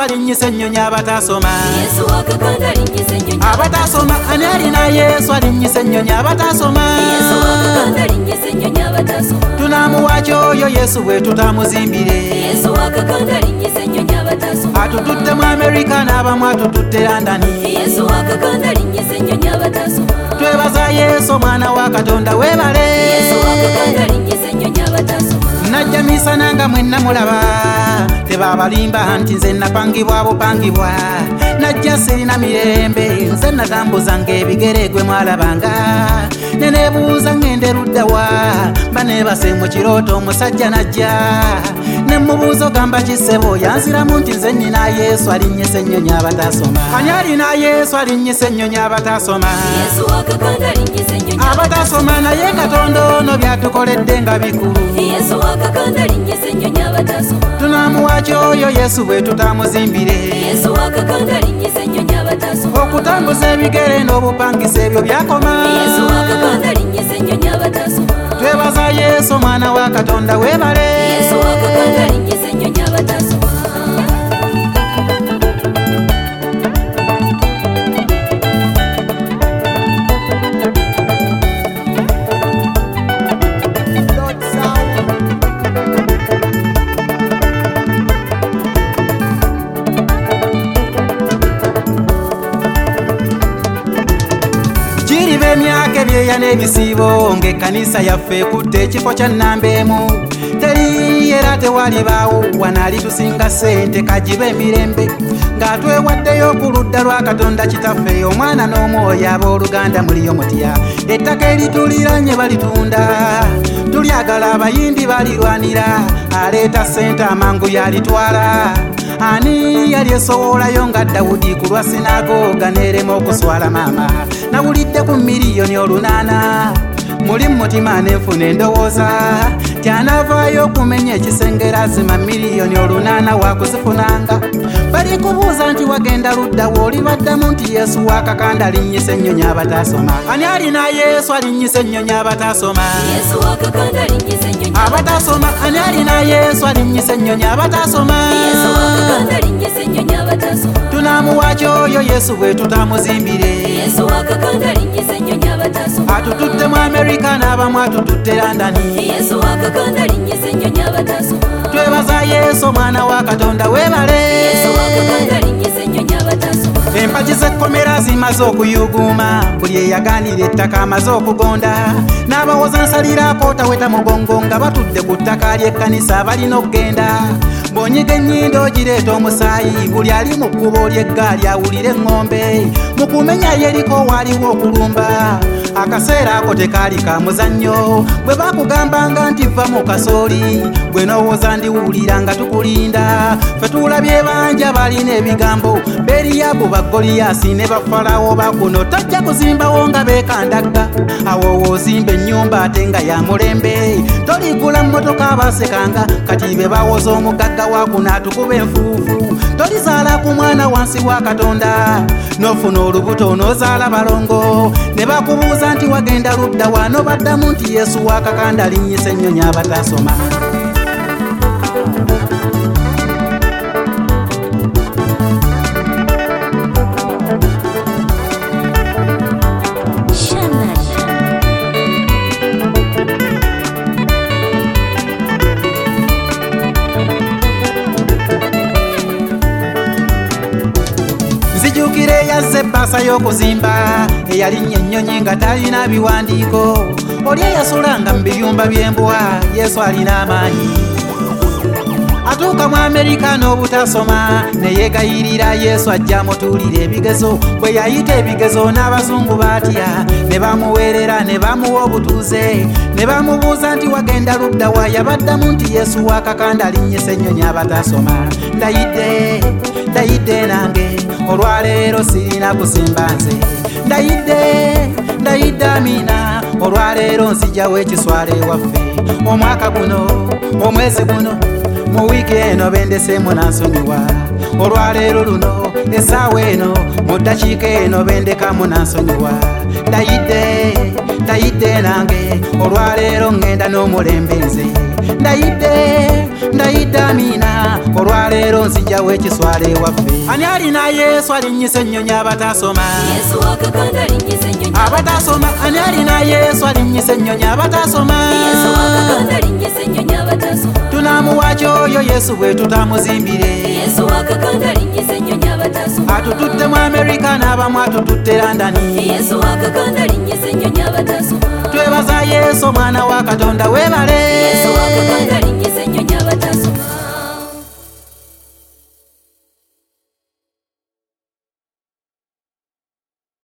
alinyise ennyonyi abatasoma. Yesu wakakanda alinyise ennyonyi abatasoma. Ani alina Yesu alinyise ennyonyi abatasoma. Yesu wakakanda alinyise ennyonyi abatasoma. Tunamuwa kyoyo Yesu bwe tutamuzimbire. Yesu wakakanda alinyise ennyonyi abatasoma. Atututte mu Amerika n'abamu atututte London. Yesu wakakanda alinyise ennyonyi abatasoma. Twebaza Yesu omwana wa Katonda weebale. Yesu wakakanda alinyise ennyonyi abatasoma. Najja misana nga mwenna mulaba tebabalimba nti nze napangibwa bupangibwa. Najja sirina mirembe nze natambuzanga ebigere gwe mwalabanga. Nenebuuza ngende luddawa baneebase mu kirooto omusajja najja. Ne mubuuzo gamba kisebo yanziramu nti nze nnina Yesu alinnyisa ennyonyi abatasoma. Ani alina Yesu alinnyisa ennyonyi abatasoma. Yesu wakakanda alinyise ennyonyi abatasoma naye Katonda ono byatukoledde nga bikulu. Yesu wakakanda alinyise ennyonyi abatasoma. Tunamuwa kyoyo Yesu bwe tutamuzimbire. Yesu wakakanda alinyise ennyonyi abatasoma. Okutambuza ebigere n'obupangisa ebyo byakoma. Yesu wakakanda alinyise ennyonyi abatasoma. Twebaza Yesu omwana wa Katonda weebale. Yesu wakakanda alinyise ennyonyi abatasoma. Giriba emyaka ebyeya n'ebisiibo ng'ekkanisa yaffe ekutte ekifo kya nnamba emu. Teri era tewalibaawo wanaali tusinga ssente kagiba emirembe ng'atwewaddeyo ku ludda lwa Katonda kitaffe omwana n'omwoyo abooluganda muliyo mutya. Ettaka erituliranye balitunda tulyagala abayindi balirwanira aleeta ssente amangu yalitwala. Ani yali esowolayo nga Dawudi ku lwa sinagoga n'erema okuswala maama. Nawulidde ku miliyoni 8 muli mutima nenfuna endowooza tyanavaayo okumenya ekisengera azima miliyoni 8 wakuzifunanga. Bali kubuuza nti wagenda luddawo olibaddamu nti Yesu wakakanda alinnyisa ennyonyi abatasoma. Ani alina Yesu alinnyisa ennyonyi abatasoma. Yesu wakakanda alinyise ennyonyi abatasoma. Ani alina Yesu alinnyisa ennyonyi abatasoma. Yesu wakakanda alinyise ennyonyi abatasoma. Tunamuwa kyoyo Yesu bwe tutamuzimbire. Yesu wakakanda alinyise ennyonyi abatasoma. Atututte mu Amerika n'abamu atututte London. Yesu wakakanda alinyise ennyonyi abatasoma. Twebaza Yesu omwana wa Katonda weebale. Yesu wakakanda alinyise ennyonyi abatasoma. Empagi z'ekkomera zimaze okuyuguuma buli eyaganira ettaka amaze okugonda. N'abawoza nsaliraako taweta mugongo nga batudde ku ttaka ly'ekkanisa balina okgenda. Bw'onyiga ennyindo ogireeta omusaayi buli ali mu kkubo ly'eggaali awulire eŋŋombe. Mu kumenya Yeriko waaliwo okulumba akaseera ako tekaali ka muzannyo. Bwe baakugambanga nti vva mu kasooli gwe n'owooza ndiwulira nga tukulinda. Ffe tulabye banja balina ebigambo Beriyabu Bagoliyaasi ne Bafalawo bakuno tajja kuzimbawo nga beekandagga. Awo woozimba ennyumba ate nga ya mulembe. Toligula mmotoka basekanga kati be bawoza omugagga wakuno atukuba enfuufu. Tolizaala ku mwana wansi wa Katonda n'ofuna olubuto onoozaala balongo. Ne bakubuuza nti wagenda ludda wano baddamu nti Yesu wakakanda alinnyisa ennyonyi abatasoma. Nzijukira eyazza ebbaasa y'okuzimba eyalinnya ennyonyi nga talina biwandiiko. Oli eyasulanga mu biyumba by'embwa Yesu alina amaanyi. Atuuka mu Amerika n'obutasoma ne yeegayirira Yesu ajja amutuulira ebigezo. Bwe yayita ebigezo n'abazungu baatya ne bamuweerera ne bamuwa obutuuze. Ne bamubuuza nti wagenda luddawa yabaddamu nti Yesu wakakanda alinnyisa ennyonyi abatasoma. Ndayidde nange olwaleero sirina kusimba nze. Ndayidde Amina olwaleero nzijjawo ekiswala ewaffe. Omwaka guno omwezi guno mu wiiki eno bendesemu nansonyiwa. Olwaleero luno essaawa eno mu ddakiika eno bendekamu nansonyiwa. Ndayidde nange olwaleero ngenda n'omulembe nze. Ndayidde tayidde Amina olwaleero nzijjawo ekiswale waffe. Ani alina Yesu alinnyisa ennyonyi abatasoma? Yesu wakakanda alinnyisa ennyonyi abatasoma. Ani alina Yesu alinnyisa ennyonyi abatasoma? Yesu wakakanda alinnyisa ennyonyi abatasoma. Tunaamuwaaki oyo Yesu bwe tutamuzimbire. Yesu wakakanda alinnyisa ennyonyi abatasoma. Atututte mu Amerika n'abamu atututte Londoni. Yesu wakakanda alinnyisa ennyonyi abatasoma. Twebaza Yesu omwana wa Katonda weebale.